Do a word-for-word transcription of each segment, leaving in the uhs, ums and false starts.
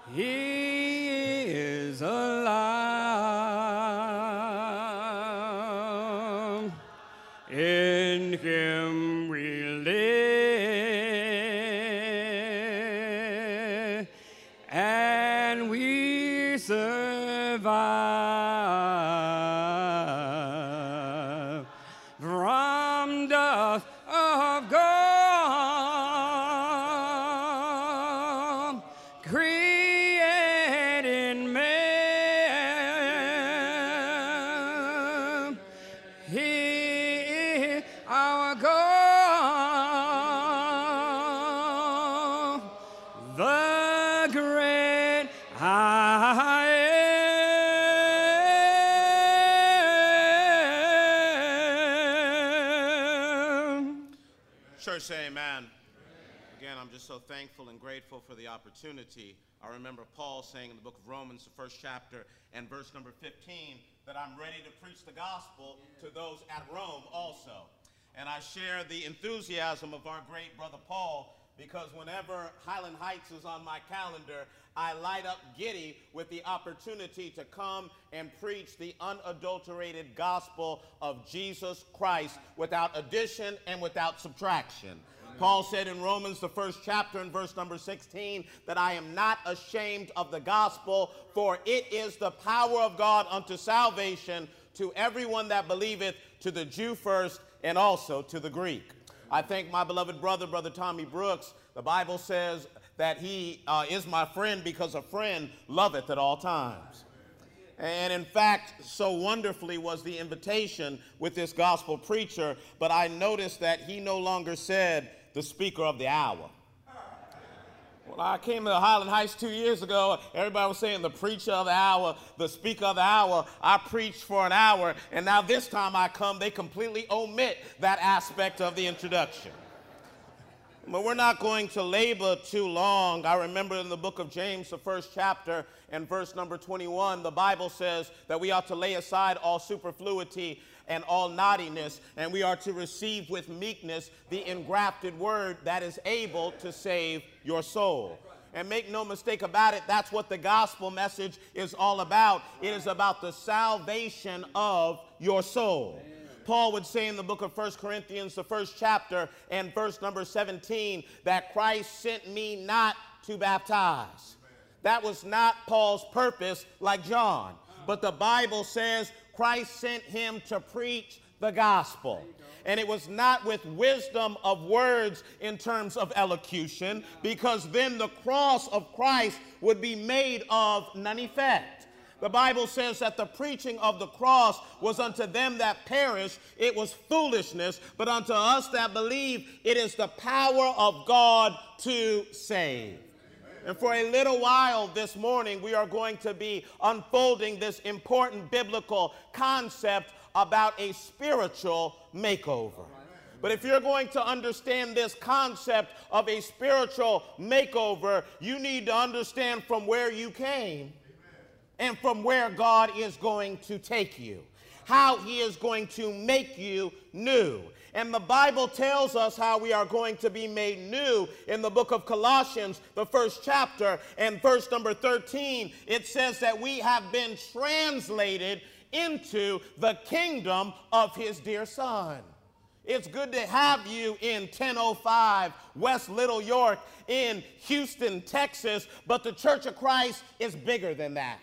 He is alive. In him we live, and we survive from dust of God, creating man. He is our God, the great I am. Church, say amen. Again, I'm just so thankful and grateful for the opportunity. I remember Paul saying in the book of Romans, the first chapter, and verse number fifteen, that I'm ready to preach the gospel to those at Rome also. And I share the enthusiasm of our great brother Paul, because whenever Highland Heights is on my calendar, I light up giddy with the opportunity to come and preach the unadulterated gospel of Jesus Christ without addition and without subtraction. Paul said in Romans, the first chapter, in verse number sixteen, that I am not ashamed of the gospel, for it is the power of God unto salvation to everyone that believeth, to the Jew first, and also to the Greek. I thank my beloved brother, Brother Tommy Brooks. The Bible says that he uh, is my friend because a friend loveth at all times. And in fact, so wonderfully was the invitation with this gospel preacher, but I noticed that he no longer said the speaker of the hour. Well, I came to Highland Heights two years ago. Everybody was saying the preacher of the hour, the speaker of the hour. I preached for an hour, and now this time I come, they completely omit that aspect of the introduction. But we're not going to labor too long. I remember in the book of James, the first chapter, and verse number twenty-one, the Bible says that we ought to lay aside all superfluity and all naughtiness, and we are to receive with meekness the engrafted word that is able to save your soul. And make no mistake about it, that's what the gospel message is all about. It is about the salvation of your soul. Paul would say in the book of First Corinthians, the first chapter, and verse number seventeen, that Christ sent me not to baptize. That was not Paul's purpose like John. But the Bible says Christ sent him to preach the gospel. And it was not with wisdom of words in terms of elocution, because then the cross of Christ would be made of none effect. The Bible says that the preaching of the cross was unto them that perish, it was foolishness, but unto us that believe, it is the power of God to save. And for a little while this morning, we are going to be unfolding this important biblical concept about a spiritual makeover. But if you're going to understand this concept of a spiritual makeover, you need to understand from where you came and from where God is going to take you, how he is going to make you new. And the Bible tells us how we are going to be made new in the book of Colossians, the first chapter, and verse number thirteen. It says that we have been translated into the kingdom of his dear Son. It's good to have you in ten oh five West Little York in Houston, Texas, but the Church of Christ is bigger than that.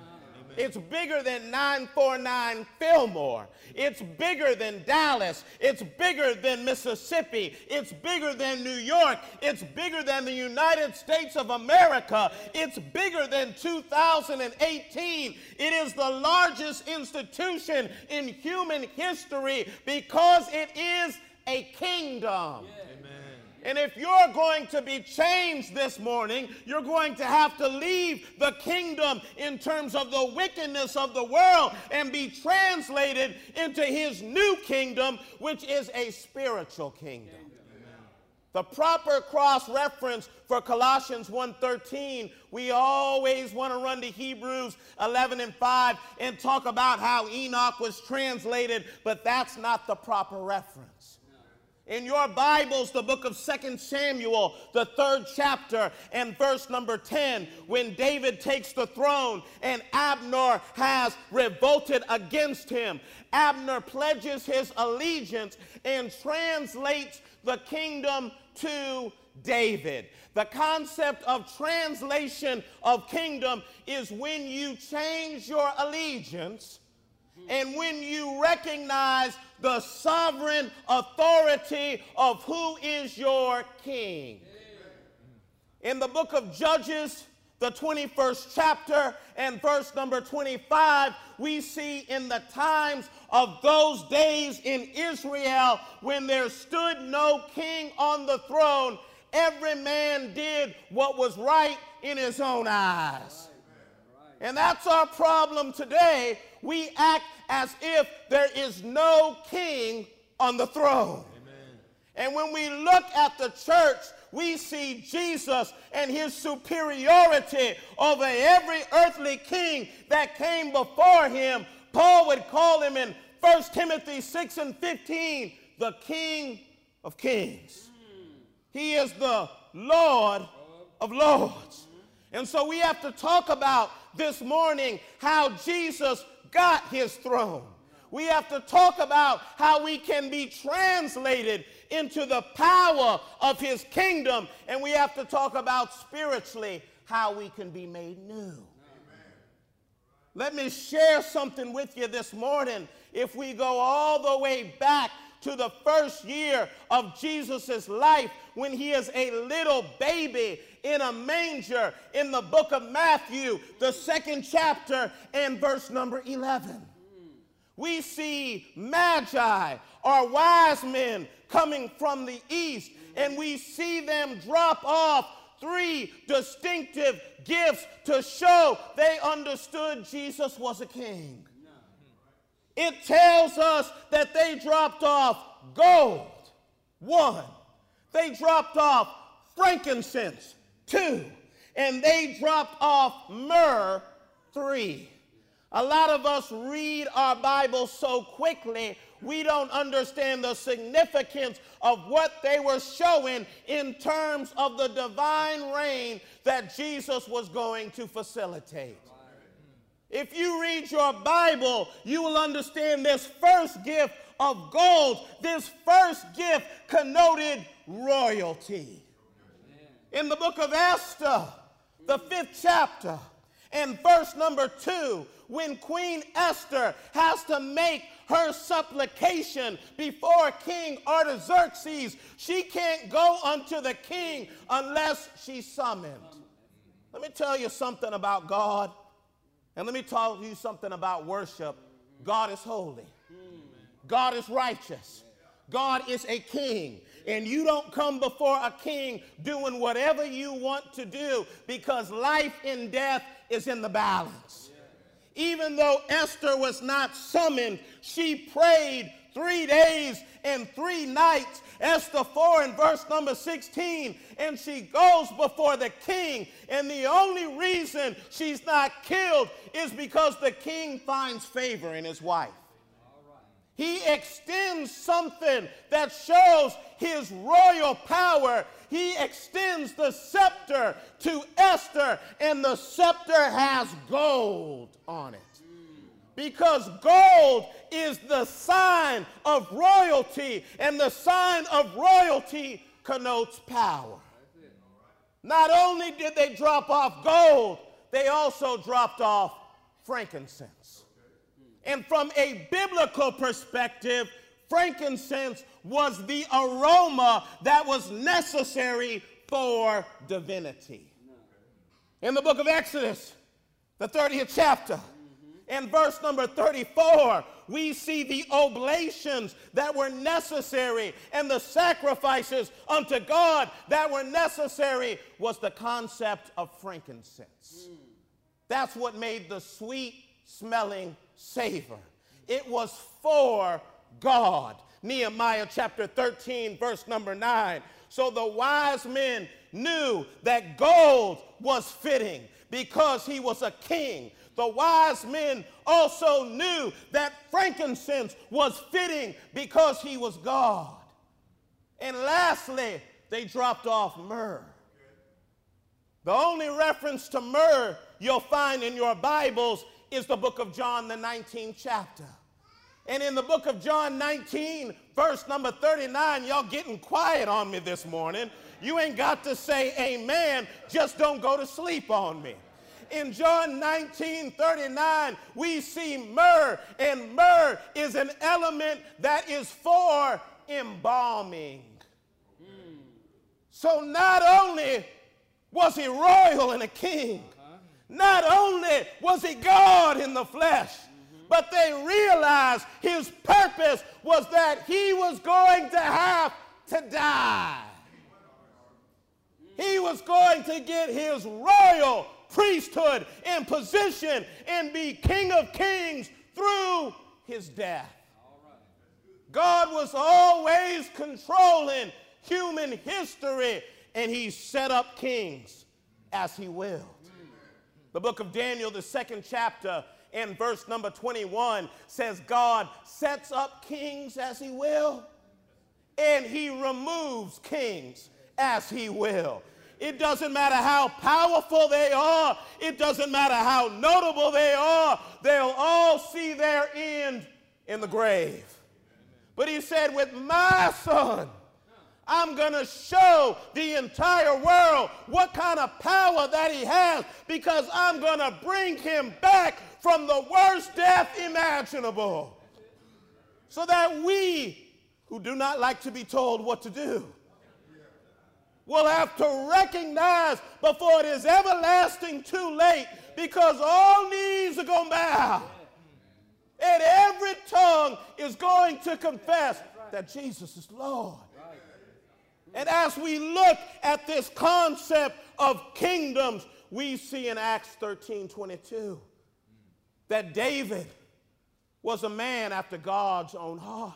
It's bigger than nine forty-nine Fillmore. It's bigger than Dallas. It's bigger than Mississippi. It's bigger than New York. It's bigger than the United States of America. It's bigger than two thousand eighteen. It is the largest institution in human history because it is a kingdom. Yeah. And if you're going to be changed this morning, you're going to have to leave the kingdom in terms of the wickedness of the world and be translated into his new kingdom, which is a spiritual kingdom. Amen. The proper cross-reference for Colossians one thirteen, we always want to run to Hebrews eleven and five and talk about how Enoch was translated, but that's not the proper reference. In your Bibles, the book of Second Samuel, the third chapter and verse number ten, when David takes the throne and Abner has revolted against him, Abner pledges his allegiance and translates the kingdom to David. The concept of translation of kingdom is when you change your allegiance and when you recognize the sovereign authority of who is your king. In the book of Judges, the twenty-first chapter and verse number twenty-five, we see in the times of those days in Israel when there stood no king on the throne, every man did what was right in his own eyes. And that's our problem today. We act as if there is no king on the throne. Amen. And when we look at the church, we see Jesus and his superiority over every earthly king that came before him. Paul would call him in First Timothy six and fifteen, the King of Kings. He is the Lord of Lords. And so we have to talk about this morning how Jesus got his throne. We have to talk about how we can be translated into the power of his kingdom. And we have to talk about spiritually how we can be made new. Amen. Let me share something with you this morning. If we go all the way back to the first year of Jesus' life, when he is a little baby in a manger, in the book of Matthew, the second chapter and verse number eleven. We see magi, or wise men, coming from the east, and we see them drop off three distinctive gifts to show they understood Jesus was a king. It tells us that they dropped off gold, one. They dropped off frankincense, two. And they dropped off myrrh, three. A lot of us read our Bible so quickly, we don't understand the significance of what they were showing in terms of the divine reign that Jesus was going to facilitate. If you read your Bible, you will understand this first gift of gold. This first gift connoted royalty. In the book of Esther, the fifth chapter, and verse number two, when Queen Esther has to make her supplication before King Artaxerxes, she can't go unto the king unless she's summoned. Let me tell you something about God. And let me tell you something about worship. God is holy. God is righteous. God is a king. And you don't come before a king doing whatever you want to do, because life and death is in the balance. Even though Esther was not summoned, she prayed three days and three nights. Esther four and verse number sixteen, and she goes before the king, and the only reason she's not killed is because the king finds favor in his wife. He extends something that shows his royal power. He extends the scepter to Esther, and the scepter has gold on it. Because gold is the sign of royalty, and the sign of royalty connotes power. Not only did they drop off gold, they also dropped off frankincense. And from a biblical perspective, frankincense was the aroma that was necessary for divinity. In the book of Exodus, the thirtieth chapter, and verse number thirty-four, we see the oblations that were necessary and the sacrifices unto God that were necessary was the concept of frankincense. That's what made the sweet smelling savor. It was for God. Nehemiah chapter thirteen, verse number nine. So the wise men knew that gold was fitting because he was a king. The wise men also knew that frankincense was fitting because he was God. And lastly, they dropped off myrrh. The only reference to myrrh you'll find in your Bibles is the book of John, the nineteenth chapter. And in the book of John nineteen, verse number thirty-nine, y'all getting quiet on me this morning. You ain't got to say amen, just don't go to sleep on me. In John nineteen thirty-nine, we see myrrh, and myrrh is an element that is for embalming. Mm. So not only was he royal and a king, uh-huh. not only was he God in the flesh, mm-hmm. but they realized his purpose was that he was going to have to die. He was going to get his royal priesthood and position and be King of Kings through his death. God was always controlling human history, and he set up kings as he willed. The book of Daniel, the second chapter, and verse number twenty-one says God sets up kings as he will, and he removes kings as he will. It doesn't matter how powerful they are. It doesn't matter how notable they are. They'll all see their end in the grave. But he said, with my son, I'm going to show the entire world what kind of power that he has, because I'm going to bring him back from the worst death imaginable, so that we, who do not like to be told what to do, will have to recognize before it is everlasting too late, because all knees are going to bow and every tongue is going to confess that Jesus is Lord. And as we look at this concept of kingdoms, we see in Acts thirteen twenty-two that David was a man after God's own heart.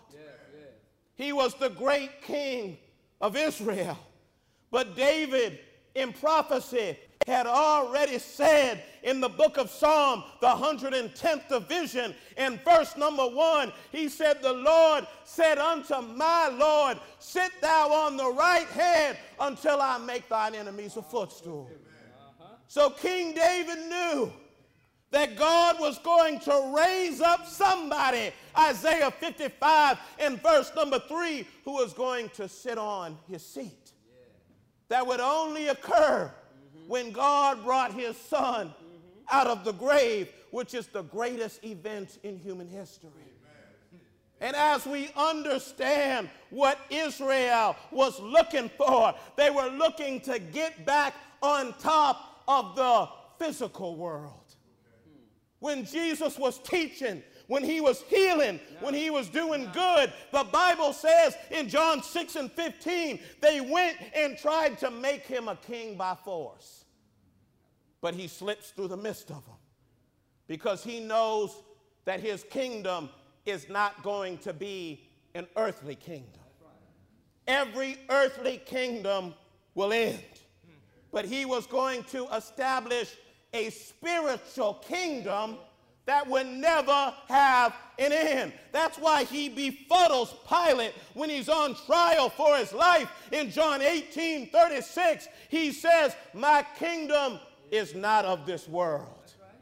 He was the great king of Israel. But David, in prophecy, had already said in the book of Psalm, the one hundred tenth division, in verse number one, he said, the Lord said unto my Lord, sit thou on the right hand until I make thine enemies a footstool. Uh-huh. So King David knew that God was going to raise up somebody, Isaiah fifty-five and verse number three, who was going to sit on his seat. That would only occur mm-hmm. when God brought his son mm-hmm. out of the grave, which is the greatest event in human history. Amen. And as we understand what Israel was looking for, they were looking to get back on top of the physical world. Okay. When Jesus was teaching, when he was healing, yeah. when he was doing yeah. good, the Bible says in John six and fifteen, they went and tried to make him a king by force. But he slips through the midst of them, because he knows that his kingdom is not going to be an earthly kingdom. Every earthly kingdom will end, but he was going to establish a spiritual kingdom that would never have an end. That's why he befuddles Pilate when he's on trial for his life. In John eighteen thirty-six, he says, my kingdom is not of this world.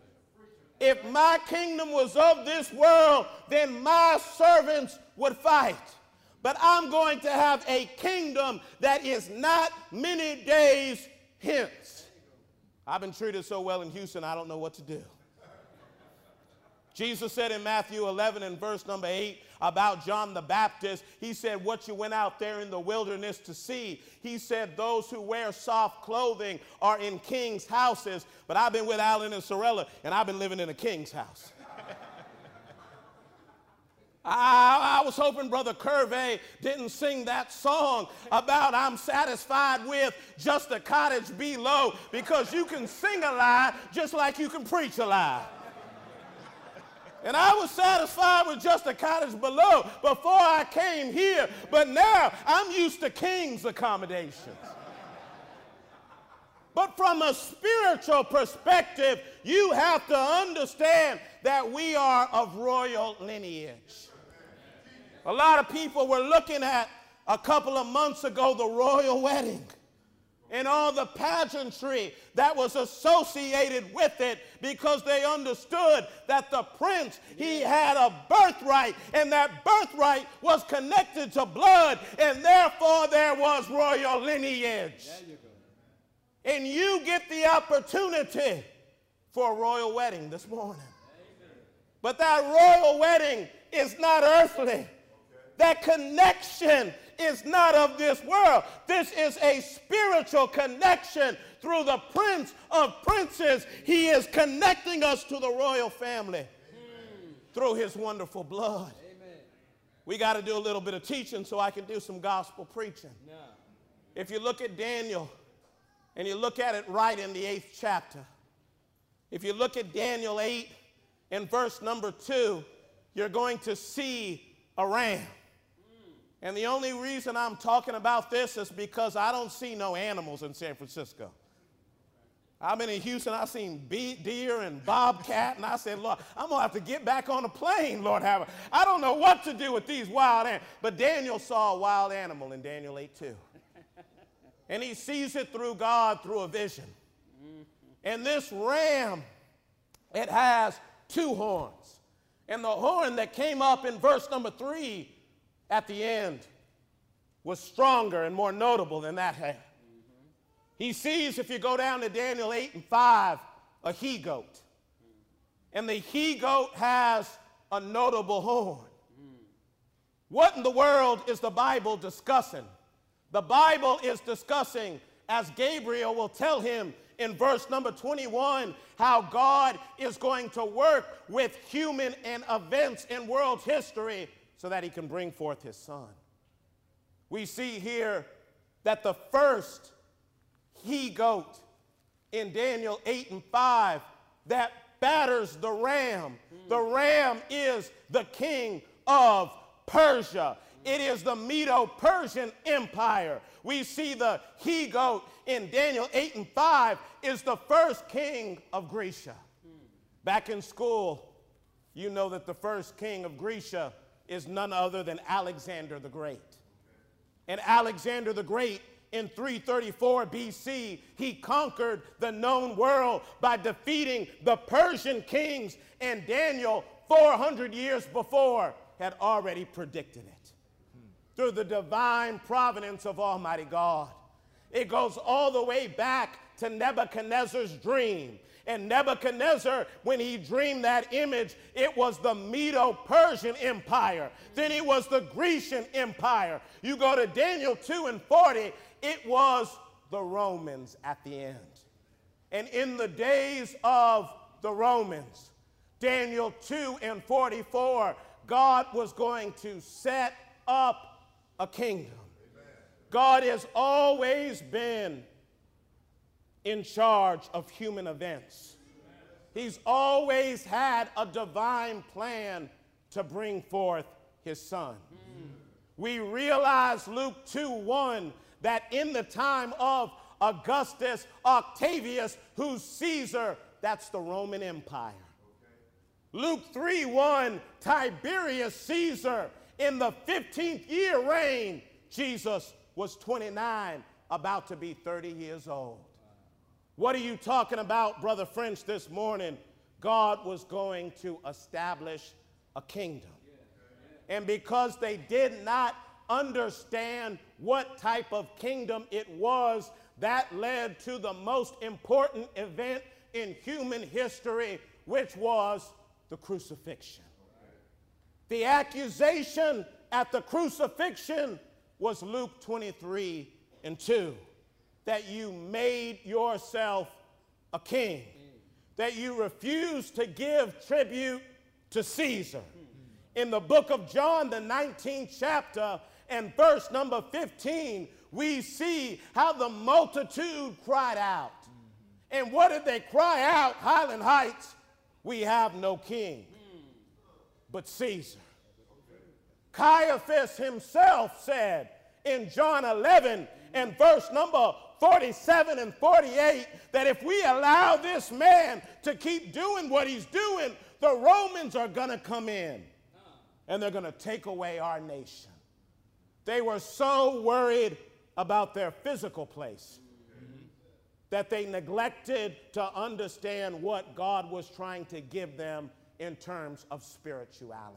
If my kingdom was of this world, then my servants would fight. But I'm going to have a kingdom that is not many days hence. I've been treated so well in Houston, I don't know what to do. Jesus said in Matthew eleven and verse number eight about John the Baptist, he said, what you went out there in the wilderness to see. He said, those who wear soft clothing are in king's houses. But I've been with Alan and Sorella, and I've been living in a king's house. I, I was hoping Brother Curvey didn't sing that song about I'm satisfied with just a cottage below, because you can sing a lie just like you can preach a lie. And I was satisfied with just a cottage below before I came here. But now I'm used to king's accommodations. But from a spiritual perspective, you have to understand that we are of royal lineage. A lot of people were looking at a couple of months ago the royal wedding and all the pageantry that was associated with it, because they understood that the prince, he had a birthright, and that birthright was connected to blood, and therefore there was royal lineage. There you go. And you get the opportunity for a royal wedding this morning. Amen. But that royal wedding is not earthly. Okay. That connection is not of this world. This is a spiritual connection through the Prince of Princes. He is connecting us to the royal family. Amen. Through his wonderful blood. Amen. We got to do a little bit of teaching so I can do some gospel preaching. No. If you look at Daniel and you look at it right in the eighth chapter, if you look at Daniel eight and verse number two, you're going to see a ram. And the only reason I'm talking about this is because I don't see no animals in San Francisco. I've been in Houston, I've seen deer and bobcat, and I said, Lord, I'm going to have to get back on a plane, Lord have it. I don't know what to do with these wild animals. But Daniel saw a wild animal in Daniel eight two. And he sees it through God through a vision. And this ram, it has two horns. And the horn that came up in verse number three at the end was stronger and more notable than that had. Mm-hmm. He sees, if you go down to Daniel eight and five, a he-goat. Mm-hmm. And the he-goat has a notable horn. Mm-hmm. What in the world is the Bible discussing? The Bible is discussing, as Gabriel will tell him in verse number twenty-one, how God is going to work with human and events in world history so that he can bring forth his son. We see here that the first he-goat in Daniel eight and five that batters the ram. Mm. The ram is the king of Persia. It is the Medo-Persian Empire. We see the he-goat in Daniel eight and five is the first king of Grecia. Mm. Back in school, you know that the first king of Grecia is none other than Alexander the Great. And Alexander the Great, in three thirty-four B C, he conquered the known world by defeating the Persian kings, and Daniel, four hundred years before, had already predicted it. Hmm. Through the divine providence of Almighty God. It goes all the way back to Nebuchadnezzar's dream. And Nebuchadnezzar, when he dreamed that image, it was the Medo-Persian Empire. Then it was the Grecian Empire. You go to Daniel two and forty, it was the Romans at the end. And in the days of the Romans, Daniel two and forty-four, God was going to set up a kingdom. Amen. God has always been in charge of human events. He's always had a divine plan to bring forth his son. Mm. We realize Luke two one that in the time of Augustus Octavius, who's Caesar, that's the Roman Empire. Okay. Luke three one, Tiberius Caesar, in the fifteenth year reign, Jesus was twenty-nine, about to be thirty years old. What are you talking about, Brother French, this morning? God was going to establish a kingdom. And because they did not understand what type of kingdom it was, that led to the most important event in human history, which was the crucifixion. The accusation at the crucifixion was Luke twenty-three and two. That you made yourself a king, mm. that you refused to give tribute to Caesar. Mm. In the book of John, the nineteenth chapter, and verse number fifteen, we see how the multitude cried out. Mm-hmm. And what did they cry out? Highland Heights, we have no king mm. but Caesar. Okay. Caiaphas himself said in John eleven and verse number forty-seven and forty-eight, that if we allow this man to keep doing what he's doing, the Romans are going to come in and they're going to take away our nation. They were so worried about their physical place that they neglected to understand what God was trying to give them in terms of spirituality.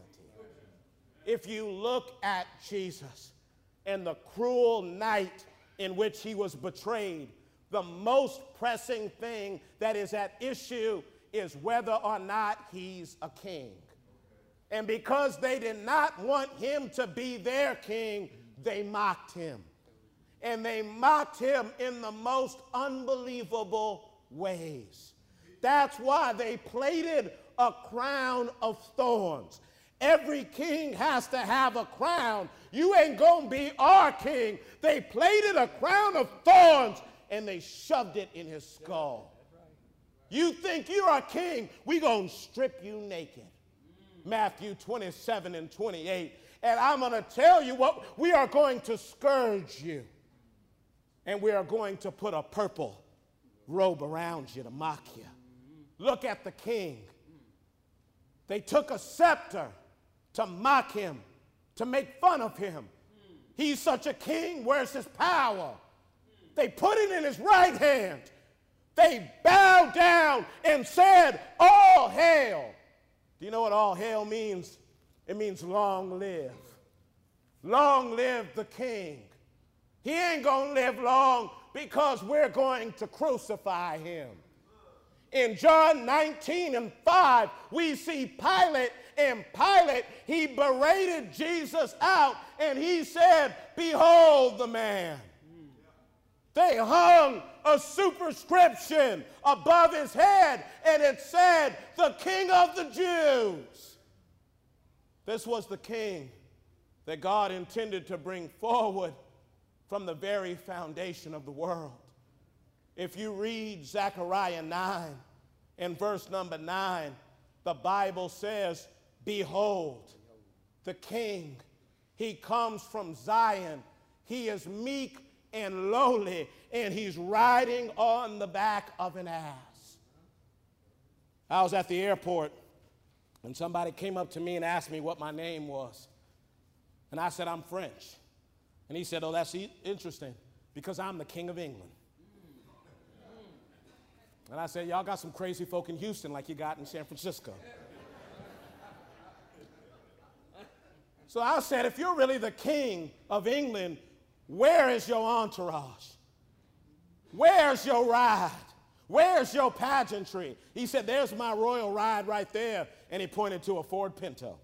If you look at Jesus and the cruel night in which he was betrayed, the most pressing thing that is at issue is whether or not he's a king. And because they did not want him to be their king, they mocked him. And they mocked him in the most unbelievable ways. That's why they plaited a crown of thorns. Every king has to have a crown. You ain't gonna be our king. They plaited a crown of thorns and they shoved it in his skull. You think you're a king, we gonna strip you naked. Matthew twenty-seven and twenty-eight. And I'm gonna tell you what, we are going to scourge you. And we are going to put a purple robe around you to mock you. Look at the king. They took a scepter to mock him, to make fun of him. He's such a king, where's his power? They put it in his right hand. They bowed down and said, all hail. Do you know what all hail means? It means long live. Long live the king. He ain't gonna live long because we're going to crucify him. In John nineteen and five, we see Pilate, and Pilate, he berated Jesus out, and he said, behold the man. They hung a superscription above his head, and it said, the King of the Jews. This was the king that God intended to bring forward from the very foundation of the world. If you read Zechariah nine and verse number nine, the Bible says, behold, the king, he comes from Zion. He is meek and lowly, and he's riding on the back of an ass. I was at the airport, and somebody came up to me and asked me what my name was. And I said, I'm French. And he said, oh, that's interesting, because I'm the King of England. And I said, y'all got some crazy folk in Houston like you got in San Francisco. So I said, if you're really the King of England, where is your entourage? Where's your ride? Where's your pageantry? He said, there's my royal ride right there. And he pointed to a Ford Pinto.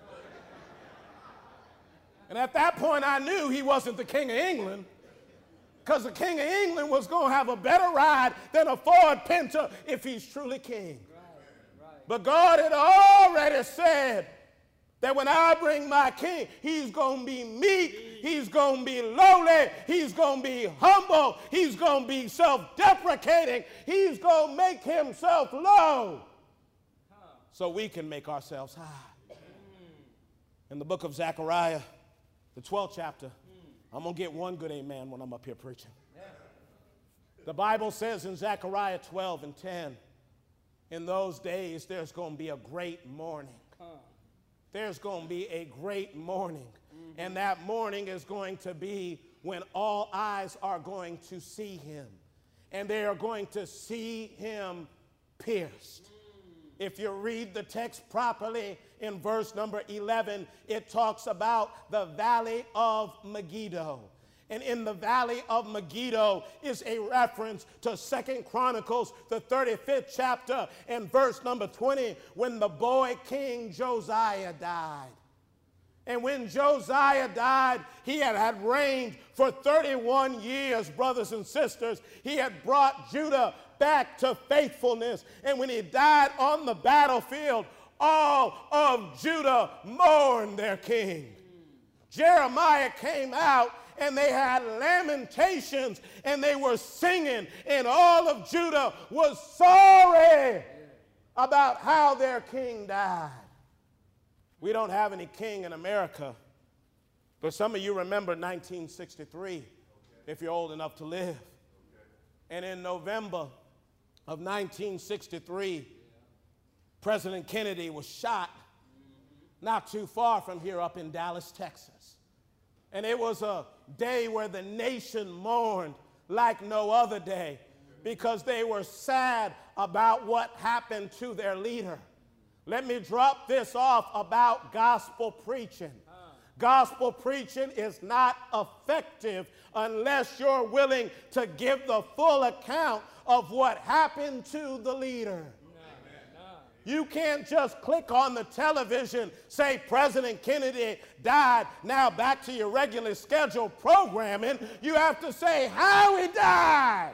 And at that point, I knew he wasn't the King of England, because the King of England was going to have a better ride than a Ford Pinto if he's truly king. Right, right. But God had already said that when I bring my king, he's going to be meek, he's going to be lowly, he's going to be humble, he's going to be self-deprecating, he's going to make himself low so we can make ourselves high. In the book of Zechariah, the twelfth chapter, I'm going to get one good amen when I'm up here preaching. The Bible says in Zechariah twelve and ten, in those days there's going to be a great mourning. There's going to be a great mourning. Mm-hmm. And that mourning is going to be when all eyes are going to see him. And they are going to see him pierced. Mm. If you read the text properly, in verse number eleven, it talks about the valley of Megiddo. And in the valley of Megiddo is a reference to Second Chronicles, the thirty-fifth chapter, and verse number twenty, when the boy King Josiah died. And when Josiah died, he had, had reigned for thirty-one years, brothers and sisters. He had brought Judah back to faithfulness. And when he died on the battlefield, all of Judah mourned their king. Jeremiah came out, and they had lamentations, and they were singing, and all of Judah was sorry about how their king died. We don't have any king in America, but some of you remember nineteen sixty-three, if you're old enough to live. And in November of nineteen sixty-three, President Kennedy was shot not too far from here up in Dallas, Texas. And it was a day where the nation mourned like no other day because they were sad about what happened to their leader. Let me drop this off about gospel preaching. Gospel preaching is not effective unless you're willing to give the full account of what happened to the leader. You can't just click on the television, say President Kennedy died, now back to your regular scheduled programming. You have to say how he died,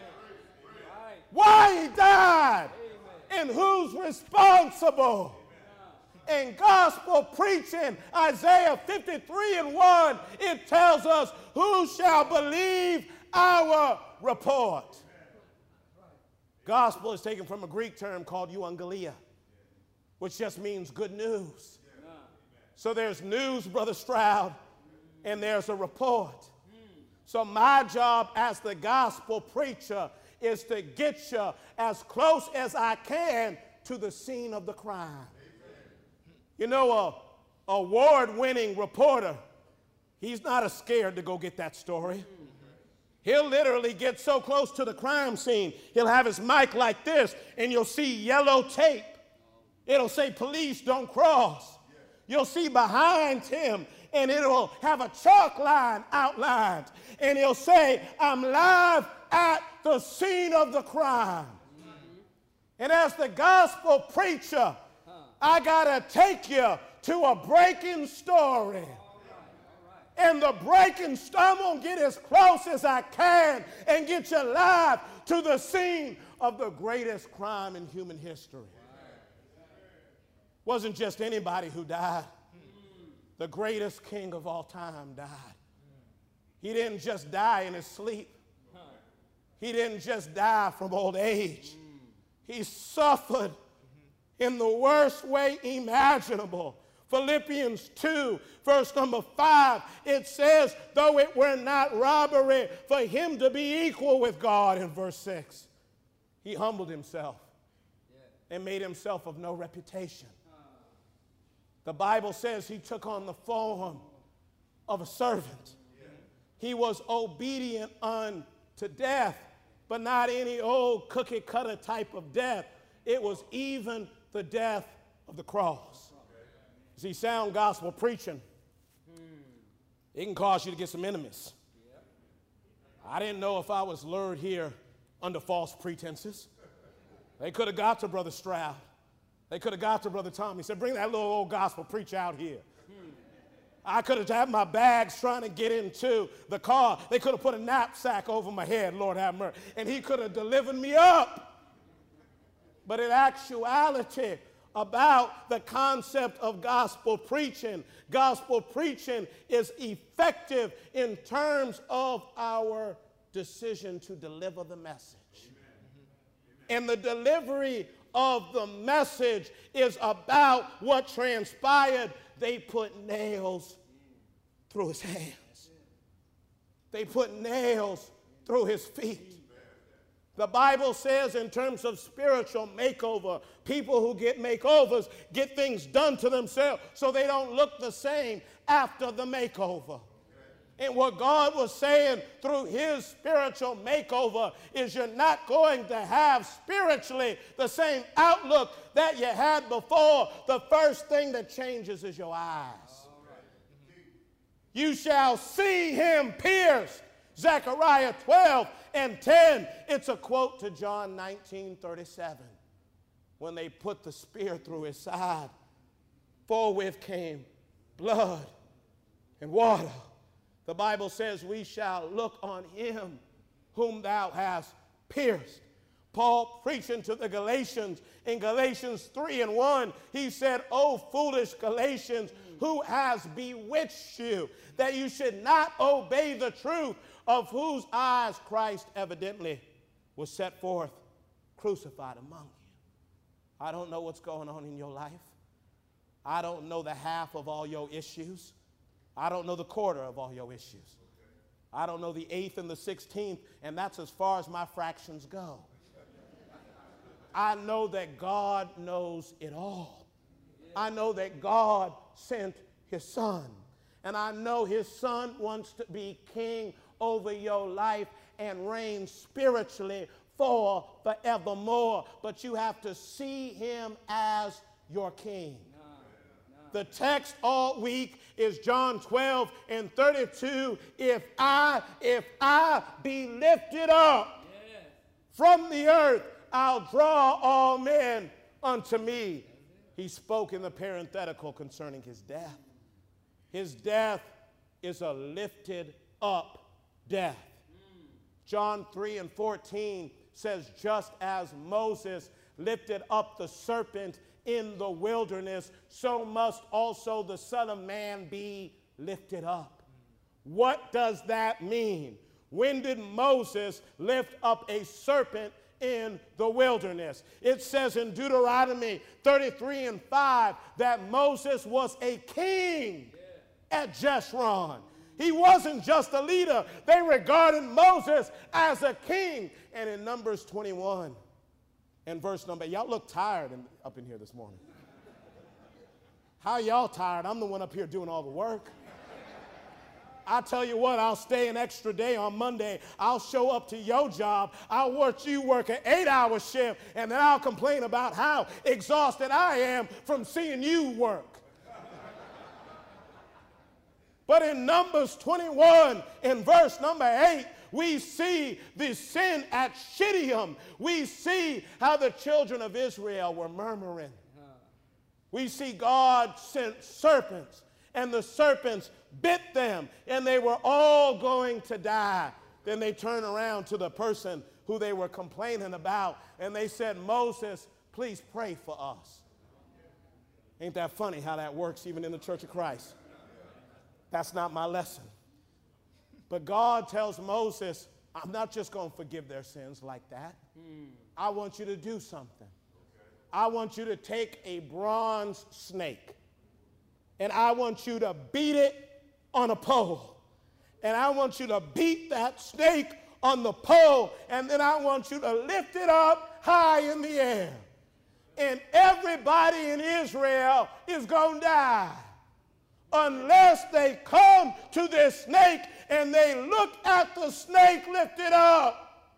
why he died, and who's responsible. In gospel preaching, Isaiah fifty-three and one, it tells us, who shall believe our report? Gospel is taken from a Greek term called euangelia, which just means good news. So there's news, Brother Stroud, and there's a report. So my job as the gospel preacher is to get you as close as I can to the scene of the crime. You know, a award-winning reporter, he's not as scared to go get that story. He'll literally get so close to the crime scene, he'll have his mic like this, and you'll see yellow tape. It'll say, police don't cross. You'll see behind him, and it'll have a chalk line outlined, and he'll say, I'm live at the scene of the crime. And as the gospel preacher, I gotta take you to a breaking story. And the breaking story, I'm gonna get as close as I can and get you live to the scene of the greatest crime in human history. Wasn't just anybody who died. The greatest king of all time died. He didn't just die in his sleep. He didn't just die from old age. He suffered in the worst way imaginable. Philippians two, verse number five, it says, though it were not robbery for him to be equal with God, in verse six, he humbled himself and made himself of no reputation. The Bible says he took on the form of a servant. He was obedient unto death, but not any old cookie cutter type of death. It was even the death of the cross. See, sound gospel preaching, it can cause you to get some enemies. I didn't know if I was lured here under false pretenses. They could have got to Brother Stroud. They could have got to Brother Tom. He said, bring that little old gospel preacher out here. I could have had my bags trying to get into the car. They could have put a knapsack over my head, Lord have mercy, and he could have delivered me up. But in actuality, about the concept of gospel preaching, gospel preaching is effective in terms of our decision to deliver the message. And the delivery of the message is about what transpired. They put nails through his hands. They put nails through his feet. The Bible says in terms of spiritual makeover, people who get makeovers get things done to themselves so they don't look the same after the makeover. And what God was saying through his spiritual makeover is you're not going to have spiritually the same outlook that you had before. The first thing that changes is your eyes. You shall see him pierced. Zechariah twelve and ten. It's a quote to John nineteen thirty-seven. When they put the spear through his side, forthwith came blood and water. The Bible says, we shall look on him whom thou hast pierced. Paul preaching to the Galatians in Galatians three and one, he said, O foolish Galatians, who has bewitched you, that you should not obey the truth, of whose eyes Christ evidently was set forth, crucified among you. I don't know what's going on in your life. I don't know the half of all your issues. I don't know the quarter of all your issues. I don't know the eighth and the sixteenth, and that's as far as my fractions go. I know that God knows it all. I know that God sent his son. And I know his son wants to be king over your life and reign spiritually for forevermore. But you have to see him as your king. The text all week is John twelve and thirty-two. If I, if I be lifted up yes. from the earth, I'll draw all men unto me. He spoke in the parenthetical concerning his death. His death is a lifted up death. John three and fourteen says, just as Moses lifted up the serpent in the wilderness, so must also the Son of Man be lifted up. What does that mean? When did Moses lift up a serpent in the wilderness? It says in Deuteronomy thirty-three and five that Moses was a king at Jeshurun. He wasn't just a leader. They regarded Moses as a king. And in Numbers twenty-one and verse number, y'all look tired in, up in here this morning. How y'all tired? I'm the one up here doing all the work. I tell you what, I'll stay an extra day on Monday. I'll show up to your job. I'll watch you work an eight-hour shift, and then I'll complain about how exhausted I am from seeing you work. But in Numbers twenty-one, in verse number eight, we see the sin at Shittim. We see how the children of Israel were murmuring. We see God sent serpents, and the serpents bit them, and they were all going to die. Then they turned around to the person who they were complaining about, and they said, Moses, please pray for us. Ain't that funny how that works even in the Church of Christ? That's not my lesson. But God tells Moses, I'm not just going to forgive their sins like that. Hmm. I want you to do something. Okay. I want you to take a bronze snake, and I want you to beat it on a pole. And I want you to beat that snake on the pole, and then I want you to lift it up high in the air. And everybody in Israel is going to die unless they come to this snake and they look at the snake lifted up.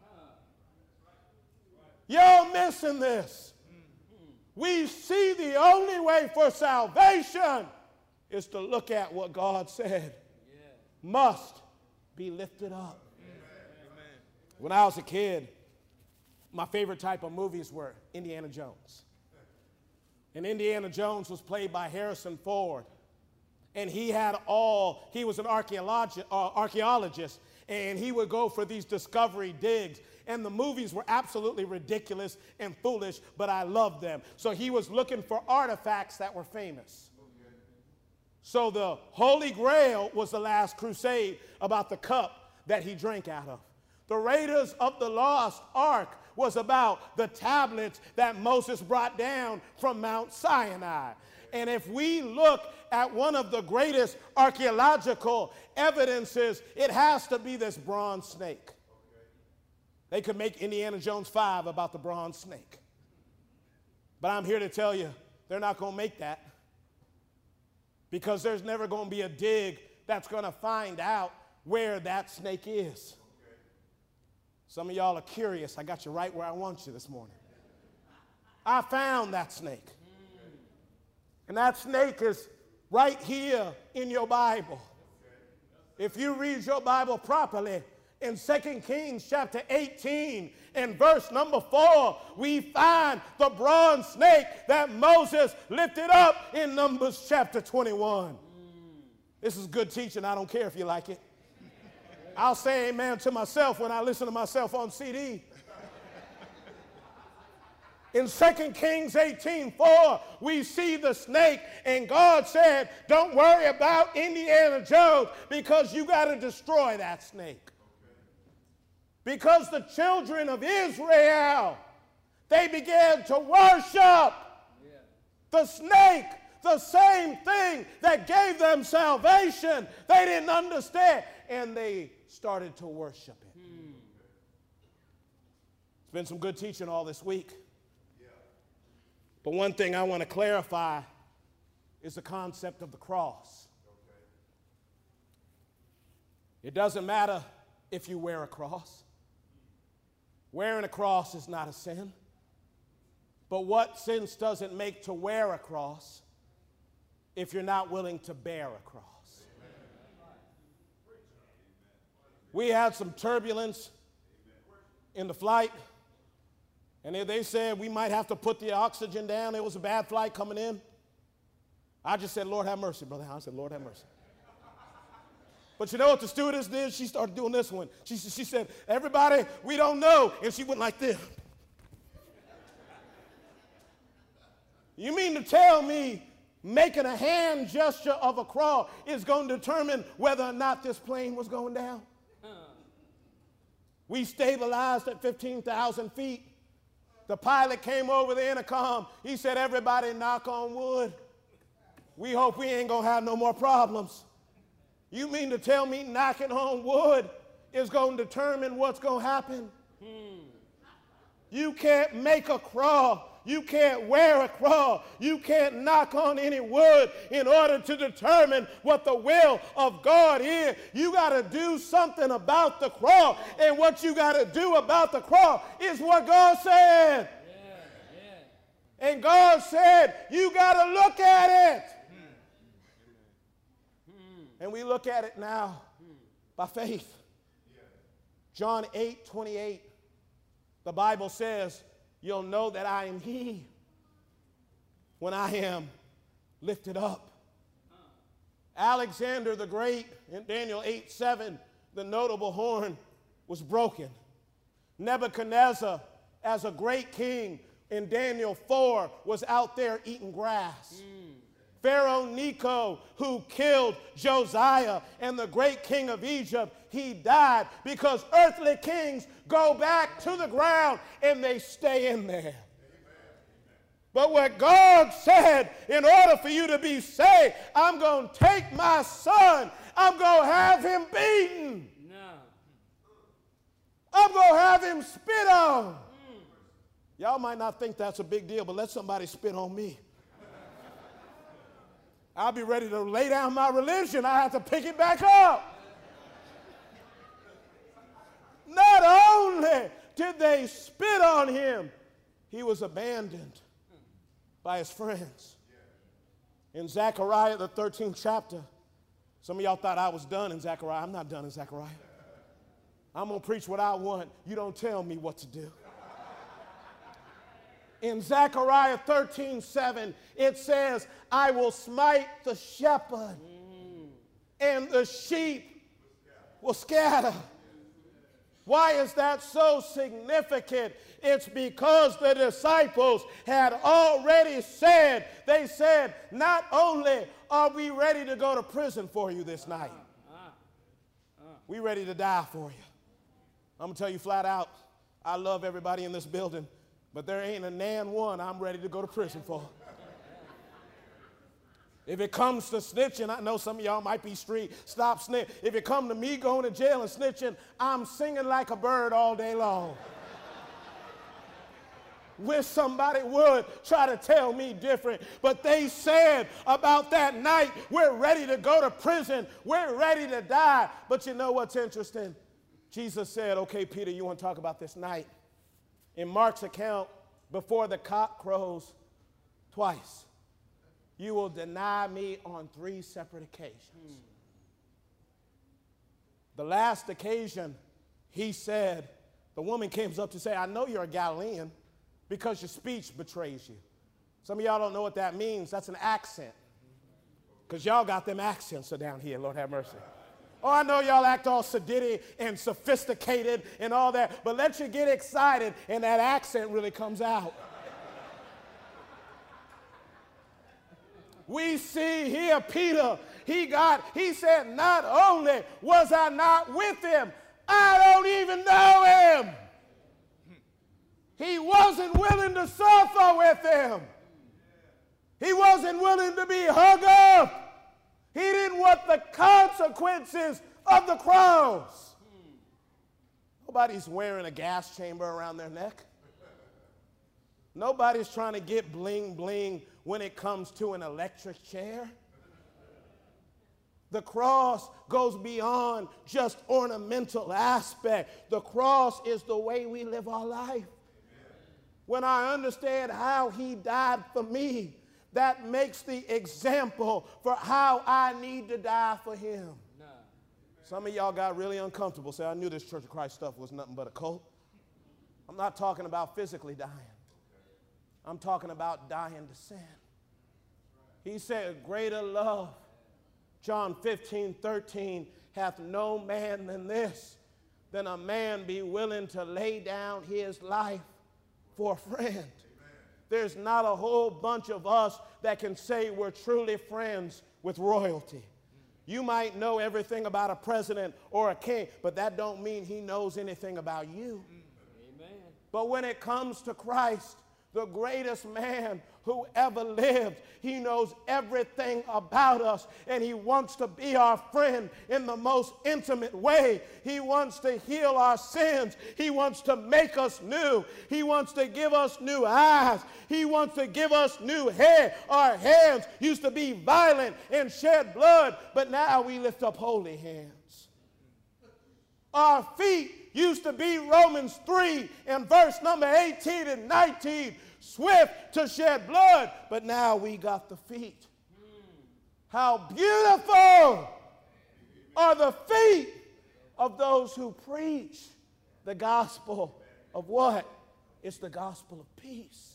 Y'all missing this. We see the only way for salvation is to look at what God said must be lifted up. When I was a kid, my favorite type of movies were Indiana Jones. And Indiana Jones was played by Harrison Ford. And he had all, he was an archaeologi- uh, archaeologist, and he would go for these discovery digs. And the movies were absolutely ridiculous and foolish, but I loved them. So he was looking for artifacts that were famous. Okay. So the Holy Grail was the Last Crusade, about the cup that he drank out of. The Raiders of the Lost Ark was about the tablets that Moses brought down from Mount Sinai. And if we look at one of the greatest archaeological evidences, it has to be this bronze snake. Okay. They could make Indiana Jones five about the bronze snake. But I'm here to tell you, they're not going to make that, because there's never going to be a dig that's going to find out where that snake is. Okay. Some of y'all are curious. I got you right where I want you this morning. I found that snake. And that snake is right here in your Bible. If you read your Bible properly, in Second Kings chapter eighteen and verse number four, we find the bronze snake that Moses lifted up in Numbers chapter twenty-one. This is good teaching. I don't care if you like it. I'll say amen to myself when I listen to myself on C D. In Second Kings eighteen four, we see the snake, and God said, don't worry about Indiana Jones, because you got to destroy that snake. Because the children of Israel, they began to worship the snake, the same thing that gave them salvation. They didn't understand, and they started to worship it. Hmm. It's been some good teaching all this week. But one thing I want to clarify is the concept of the cross. Okay. It doesn't matter if you wear a cross. Wearing a cross is not a sin. But what sense does it make to wear a cross if you're not willing to bear a cross? We had some turbulence in the flight, and they- they said we might have to put the oxygen down. It was a bad flight coming in. I just said, Lord have mercy, brother. I said, Lord have mercy. But you know what the stewardess did? She started doing this one. She, she said, everybody, we don't know. And she went like this. You mean to tell me making a hand gesture of a cross is going to determine whether or not this plane was going down? We stabilized at fifteen thousand feet. The pilot came over the intercom. He said, everybody knock on wood. We hope we ain't going to have no more problems. You mean to tell me knocking on wood is going to determine what's going to happen? Hmm. You can't make a cross. You can't wear a cross. You can't knock on any wood in order to determine what the will of God is. You got to do something about the cross. And what you got to do about the cross is what God said. Yeah, yeah. And God said, you got to look at it. Hmm. And we look at it now hmm. by faith. Yeah. John eight twenty-eight, the Bible says, you'll know that I am he when I am lifted up. Alexander the Great, in Daniel eight seven, the notable horn was broken. Nebuchadnezzar, as a great king, in Daniel four, was out there eating grass. Mm. Pharaoh Necho, who killed Josiah and the great king of Egypt, he died because earthly kings go back to the ground and they stay in there. But what God said, in order for you to be saved, I'm going to take my son, I'm going to have him beaten. No. I'm going to have him spit on. Mm. Y'all might not think that's a big deal, but let somebody spit on me. I'll be ready to lay down my religion. I have to pick it back up. Not only did they spit on him, he was abandoned by his friends. In Zechariah, the thirteenth chapter, some of y'all thought I was done in Zechariah. I'm not done in Zechariah. I'm going to preach what I want. You don't tell me what to do. In Zechariah thirteen seven, it says, I will smite the shepherd, mm. and the sheep will scatter. Why is that so significant? It's because the disciples had already said, they said, not only are we ready to go to prison for you this night, we ready to die for you. I'm going to tell you flat out, I love everybody in this building, but there ain't a nan one I'm ready to go to prison for. If it comes to snitching, I know some of y'all might be street, stop snitching. If it come to me going to jail and snitching, I'm singing like a bird all day long. Wish somebody would try to tell me different. But they said about that night, we're ready to go to prison. We're ready to die. But you know what's interesting? Jesus said, okay, Peter, you want to talk about this night? In Mark's account, before the cock crows twice, you will deny me on three separate occasions. Hmm. The last occasion, he said, the woman came up to say, I know you're a Galilean because your speech betrays you. Some of y'all don't know what that means. That's an accent. Because y'all got them accents down here, Lord have mercy. Oh, I know y'all act all sedity and sophisticated and all that, but let you get excited and that accent really comes out. We see here Peter, he got, he said, not only was I not with him, I don't even know him. He wasn't willing to suffer with him. He wasn't willing to be hung up. He didn't want the consequences of the cross. Nobody's wearing a gas chamber around their neck. Nobody's trying to get bling bling when it comes to an electric chair. The cross goes beyond just ornamental aspect. The cross is the way we live our life. Amen. When I understand how he died for me, that makes the example for how I need to die for him. No. Some of y'all got really uncomfortable. Say, I knew this Church of Christ stuff was nothing but a cult. I'm not talking about physically dying. I'm talking about dying to sin. He said, greater love, John fifteen, thirteen, hath no man than this, than a man be willing to lay down his life for a friend. Amen. There's not a whole bunch of us that can say we're truly friends with royalty. You might know everything about a president or a king, but that don't mean he knows anything about you. Amen. But when it comes to Christ, the greatest man who ever lived, he knows everything about us, and he wants to be our friend in the most intimate way. He wants to heal our sins. He wants to make us new. He wants to give us new eyes. He wants to give us new hair. Our hands used to be violent and shed blood, but now we lift up holy hands. Our feet used to be Romans three and verse number eighteen and nineteen, swift to shed blood, but now we got the feet. How beautiful are the feet of those who preach the gospel of what? It's the gospel of peace.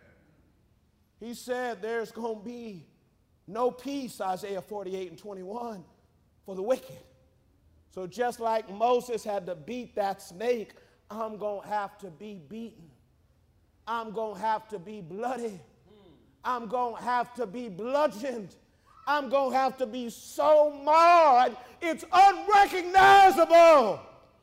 He said there's going to be no peace, Isaiah forty-eight and twenty-one, for the wicked. So just like Moses had to beat that snake, I'm going to have to be beaten. I'm going to have to be bloody. I'm going to have to be bludgeoned. I'm going to have to be so marred, it's unrecognizable.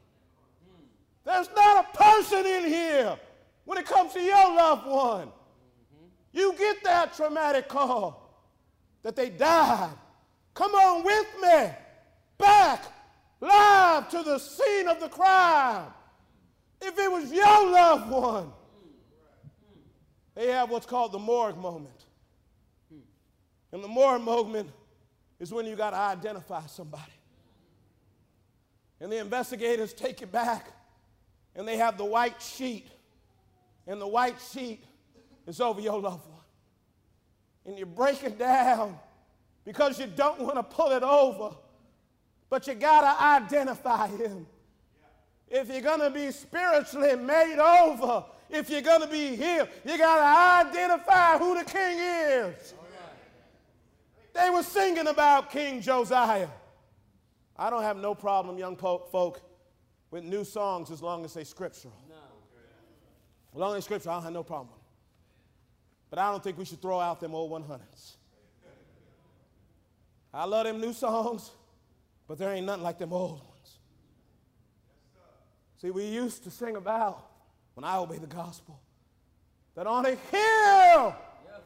There's not a person in here when it comes to your loved one. You get that traumatic call that they died. Come on with me back live to the scene of the crime. If it was your loved one, they have what's called the morgue moment. And the morgue moment is when you got to identify somebody. And the investigators take you back, and they have the white sheet. And the white sheet is over your loved one. And you're breaking down because you don't want to pull it over, but you got to identify him. If you're going to be spiritually made over, if you're going to be healed, you got to identify who the king is. They were singing about King Josiah. I don't have no problem, young folk, with new songs as long as they're scriptural. No. As long as they're scriptural, I don't have no problem with them. But I don't think we should throw out them old one hundreds. I love them new songs, but there ain't nothing like them old ones. See, we used to sing about, when I obey the gospel, that on a hill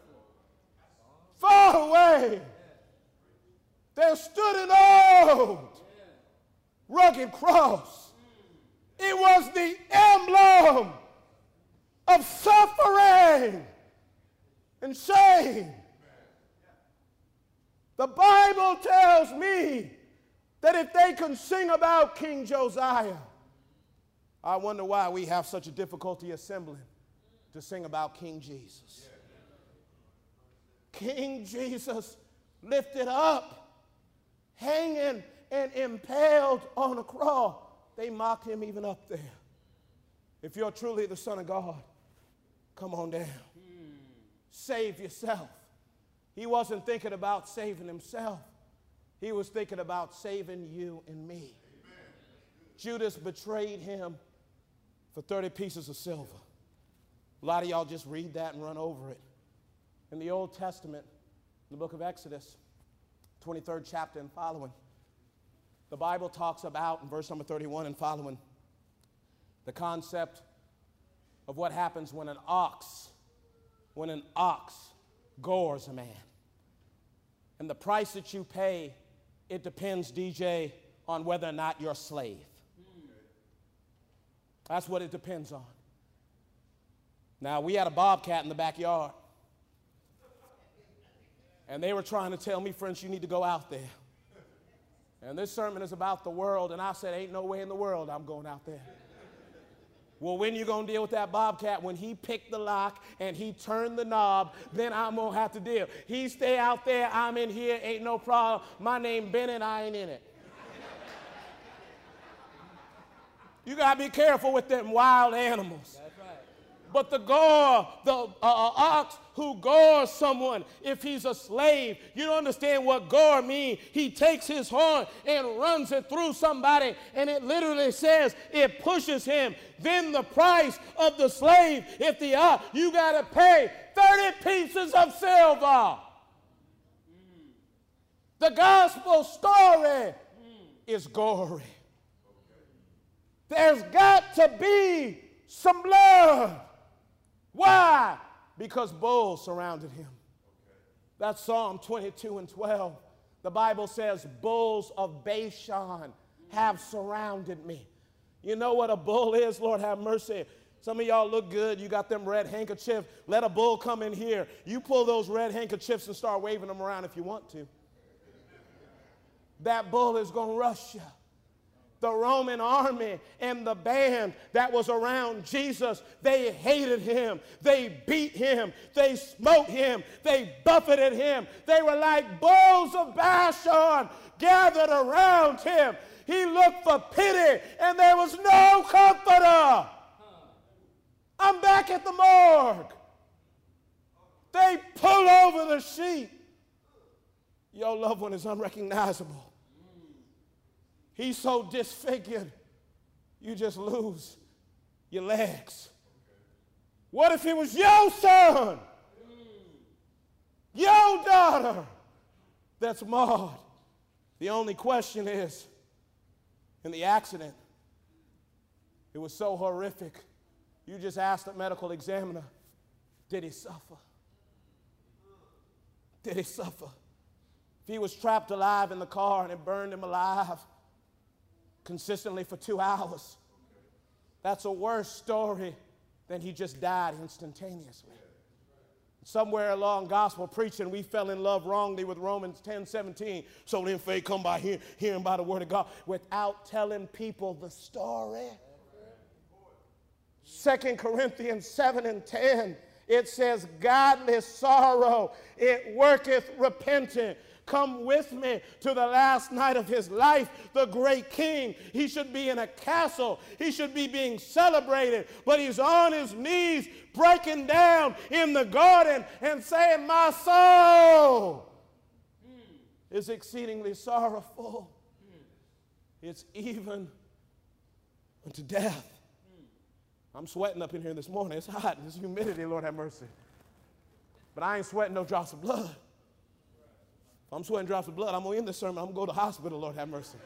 far away there stood an old rugged cross. It was the emblem of suffering and shame. The Bible tells me that if they can sing about King Josiah, I wonder why we have such a difficulty assembling to sing about King Jesus. King Jesus lifted up, hanging and impaled on a cross. They mocked him even up there. If you're truly the Son of God, come on down. Hmm. Save yourself. He wasn't thinking about saving himself. He was thinking about saving you and me. Amen. Judas betrayed him for thirty pieces of silver. A lot of y'all just read that and run over it. In the Old Testament, in the book of Exodus, twenty-third chapter and following, the Bible talks about, in verse number thirty-one and following, the concept of what happens when an ox, when an ox gores a man. And the price that you pay, it depends, D J, on whether or not you're a slave. That's what it depends on. Now, we had a bobcat in the backyard. And they were trying to tell me, French, you need to go out there. And this sermon is about the world, and I said, ain't no way in the world I'm going out there. Well, when you going to deal with that bobcat? When he picked the lock and he turned the knob, then I'm going to have to deal. He stay out there, I'm in here, ain't no problem. My name Bennett, I ain't in it. You got to be careful with them wild animals. That's right. But the gore, the uh, uh, ox who gores someone, if he's a slave, you don't understand what gore means. He takes his horn and runs it through somebody, and it literally says it pushes him. Then the price of the slave, if the ox, you got to pay thirty pieces of silver. Mm. The gospel story mm. is gory. There's got to be some blood. Why? Because bulls surrounded him. That's Psalm twenty-two and twelve. The Bible says, bulls of Bashan have surrounded me. You know what a bull is? Lord have mercy. Some of y'all look good. You got them red handkerchiefs. Let a bull come in here. You pull those red handkerchiefs and start waving them around if you want to. That bull is going to rush you. The Roman army and the band that was around Jesus, they hated him. They beat him. They smote him. They buffeted him. They were like bulls of Bashan gathered around him. He looked for pity, and there was no comforter. I'm back at the morgue. They pull over the sheet. Your loved one is unrecognizable. He's so disfigured, you just lose your legs. What if it was your son, your daughter that's marred? The only question is, in the accident, it was so horrific, you just asked the medical examiner, did he suffer? Did he suffer? If he was trapped alive in the car and it burned him alive, consistently for two hours. That's a worse story than he just died instantaneously. Somewhere along gospel preaching, we fell in love wrongly with Romans ten seventeen. So then faith come by hear, hearing by the word of God, without telling people the story. Second Corinthians seven and ten, it says, godly sorrow, it worketh repentance. Come with me to the last night of his life, the great king. He should be in a castle. He should be being celebrated. But he's on his knees, breaking down in the garden and saying, my soul mm. is exceedingly sorrowful. Mm. It's even unto death. Mm. I'm sweating up in here this morning. It's hot. There's humidity, Lord have mercy. But I ain't sweating no drops of blood. If I'm sweating drops of blood, I'm going to end this sermon. I'm going to go to the hospital, Lord have mercy.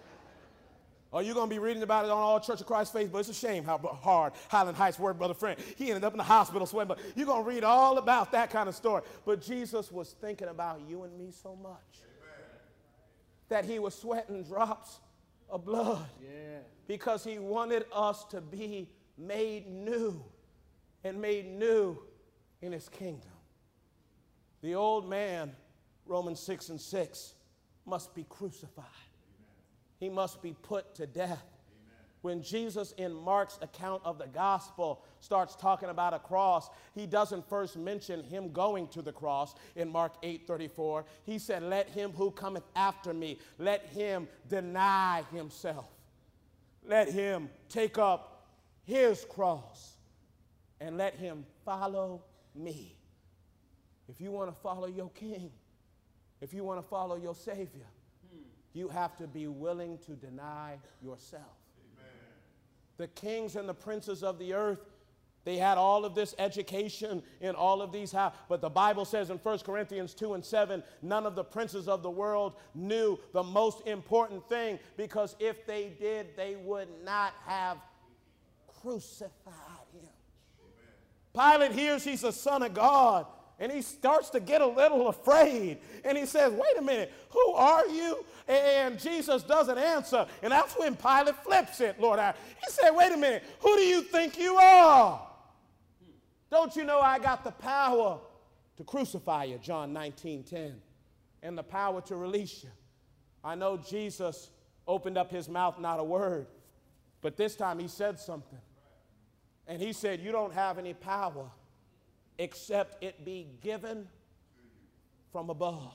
Or you're going to be reading about it on all Church of Christ Facebook. It's a shame how hard Highland Heights worked, Brother Frank. He ended up in the hospital sweating. But you're going to read all about that kind of story. But Jesus was thinking about you and me so much. Amen. That he was sweating drops of blood. Yeah. Because he wanted us to be made new and made new in his kingdom. The old man, Romans six and six, must be crucified. Amen. He must be put to death. Amen. When Jesus in Mark's account of the gospel starts talking about a cross, he doesn't first mention him going to the cross in Mark eight thirty-four. He said, let him who cometh after me, let him deny himself. Let him take up his cross and let him follow me. If you want to follow your king, if you want to follow your Savior, hmm. you have to be willing to deny yourself. Amen. The kings and the princes of the earth, they had all of this education in all of these, but the Bible says in First Corinthians two and seven, none of the princes of the world knew the most important thing, because if they did, they would not have crucified him. Amen. Pilate hears he's a son of God, and he starts to get a little afraid. And he says, wait a minute, who are you? And Jesus doesn't answer. And that's when Pilate flips it, Lord. He said, wait a minute, who do you think you are? Don't you know I got the power to crucify you, John nineteen ten, and the power to release you? I know Jesus opened up his mouth, not a word, but this time he said something. And he said, you don't have any power except it be given from above.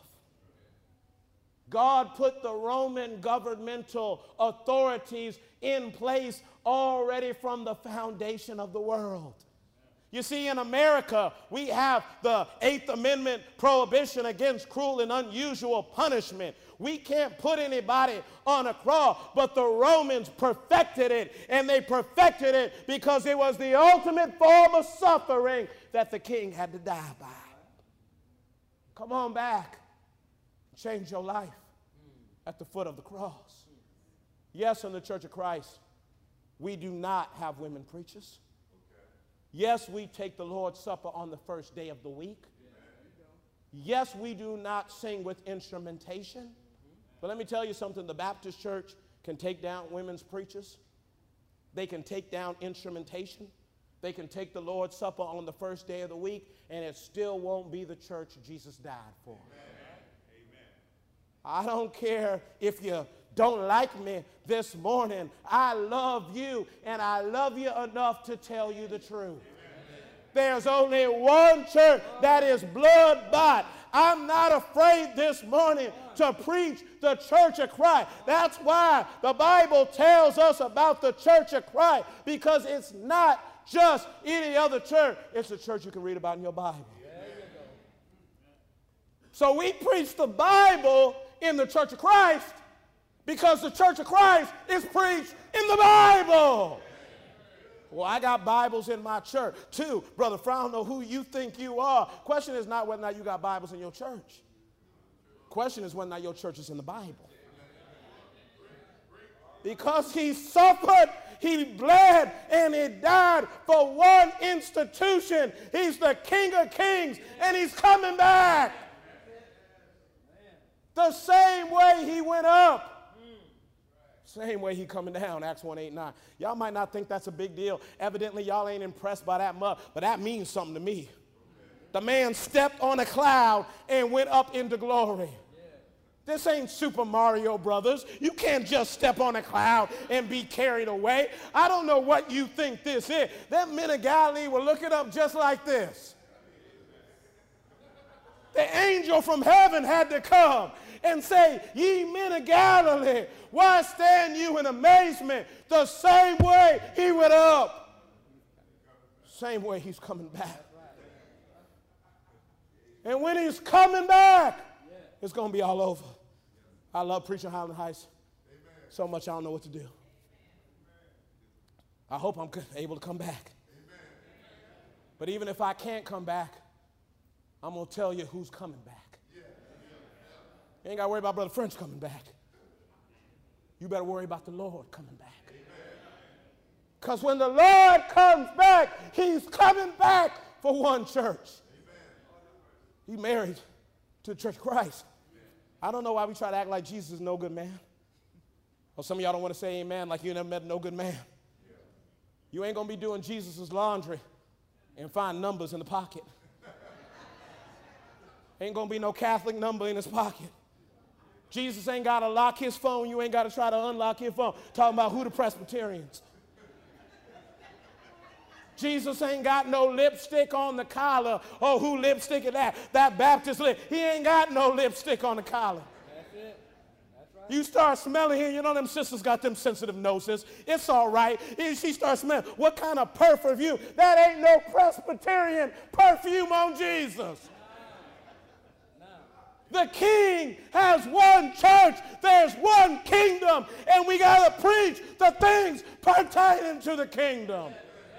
God put the Roman governmental authorities in place already from the foundation of the world. You see, in America, we have the Eighth Amendment prohibition against cruel and unusual punishment. We can't put anybody on a cross, but the Romans perfected it, and they perfected it because it was the ultimate form of suffering that the king had to die by. Come on back. Change your life at the foot of the cross. Yes, in the Church of Christ, we do not have women preachers. Yes, we take the Lord's Supper on the first day of the week. Yes, we do not sing with instrumentation. But let me tell you something, the Baptist church can take down women's preachers. They can take down instrumentation. They can take the Lord's Supper on the first day of the week, and it still won't be the church Jesus died for. Amen. I don't care if you don't like me this morning. I love you, and I love you enough to tell you the truth. Amen. There's only one church that is blood-bought. I'm not afraid this morning to preach the Church of Christ. That's why the Bible tells us about the Church of Christ, because it's not just any other church. It's a church you can read about in your Bible. So we preach the Bible in the Church of Christ because the Church of Christ is preached in the Bible. Well, I got Bibles in my church too. Brother Fry, I don't know who you think you are. Question is not whether or not you got Bibles in your church. Question is whether or not your church is in the Bible. Because he suffered, he bled, and he died for one institution. He's the King of Kings, and he's coming back. The same way he went up. Same way he coming down, Acts one, eight, nine. Y'all might not think that's a big deal. Evidently, y'all ain't impressed by that much, but that means something to me. The man stepped on a cloud and went up into glory. This ain't Super Mario Brothers. You can't just step on a cloud and be carried away. I don't know what you think this is. Them men of Galilee were looking up just like this. The angel from heaven had to come and say, ye men of Galilee, why stand you in amazement? The same way he went up, same way he's coming back. And when he's coming back, it's going to be all over. I love preaching Highland Heights so much I don't know what to do. I hope I'm able to come back. But even if I can't come back, I'm going to tell you who's coming back. You ain't got to worry about Brother French coming back. You better worry about the Lord coming back. Because when the Lord comes back, he's coming back for one church. He married to the Church of Christ. I don't know why we try to act like Jesus is no good man. Or some of y'all don't want to say amen like you never met no good man. You ain't going to be doing Jesus' laundry and find numbers in the pocket. Ain't going to be no Catholic number in his pocket. Jesus ain't got to lock his phone. You ain't got to try to unlock his phone. Talking about who the Presbyterians. Jesus ain't got no lipstick on the collar. Oh, who lipstick is that? That Baptist lip. He ain't got no lipstick on the collar. That's it. That's right. You start smelling here, you know them sisters got them sensitive noses. It's all right. She starts smelling. What kind of perfume? That ain't no Presbyterian perfume on Jesus. The king has one church. There's one kingdom. And we got to preach the things pertaining to the kingdom.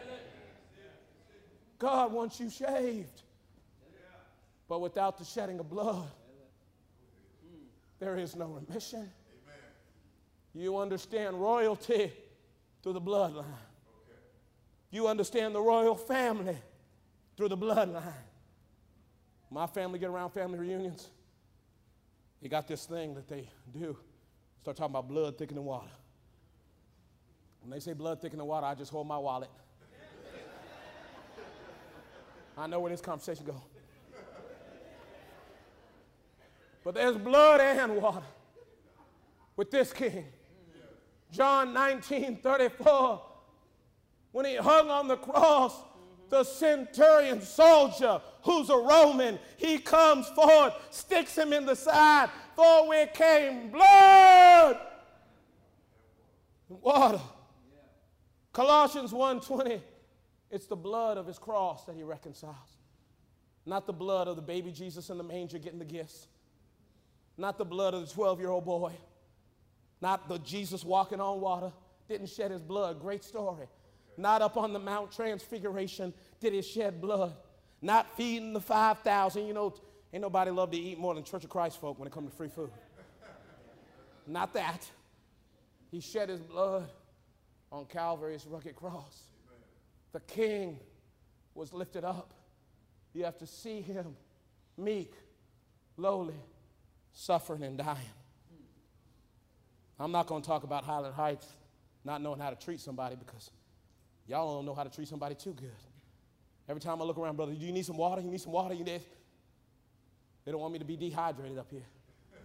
God wants you shaved. But without the shedding of blood, there is no remission. You understand royalty through the bloodline. You understand the royal family through the bloodline. My family get around family reunions. They got this thing that they do. Start talking about blood thicker than water. When they say blood thicker than water, I just hold my wallet. I know where this conversation goes. But there's blood and water. with this king. John nineteen thirty-four, when he hung on the cross, the centurion soldier, who's a Roman, he comes forward, sticks him in the side, for where came blood and water. Colossians one twenty, it's the blood of his cross that he reconciles. Not the blood of the baby Jesus in the manger getting the gifts. Not the blood of the twelve-year-old boy. Not the Jesus walking on water. Didn't shed his blood. Great story. Not up on the Mount Transfiguration did he shed blood. Not feeding the five thousand. You know, ain't nobody love to eat more than Church of Christ folk when it comes to free food. Not that. He shed his blood on Calvary's rugged cross. The king was lifted up. You have to see him meek, lowly, suffering and dying. I'm not going to talk about Highland Heights not knowing how to treat somebody, because y'all don't know how to treat somebody too good. Every time I look around, brother, do you need some water? You need some water? You need... They don't want me to be dehydrated up here.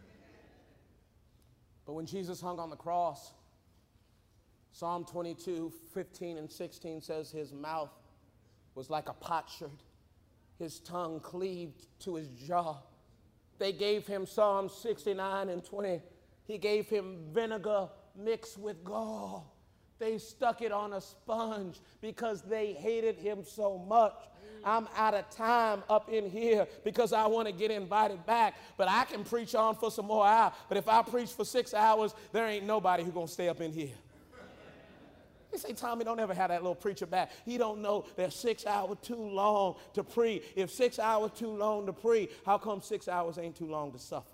But when Jesus hung on the cross, Psalm twenty-two, fifteen and sixteen says his mouth was like a potsherd. His tongue cleaved to his jaw. They gave him Psalm sixty-nine and twenty. He gave him vinegar mixed with gall. They stuck it on a sponge because they hated him so much. I'm out of time up in here because I want to get invited back, but I can preach on for some more hours. But if I preach for six hours, there ain't nobody who's going to stay up in here. They say, Tommy, don't ever have that little preacher back. He don't know that six hours too long to preach. If six hours too long to preach, how come six hours ain't too long to suffer?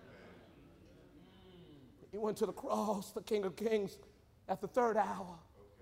He went to the cross, the King of Kings, at the third hour.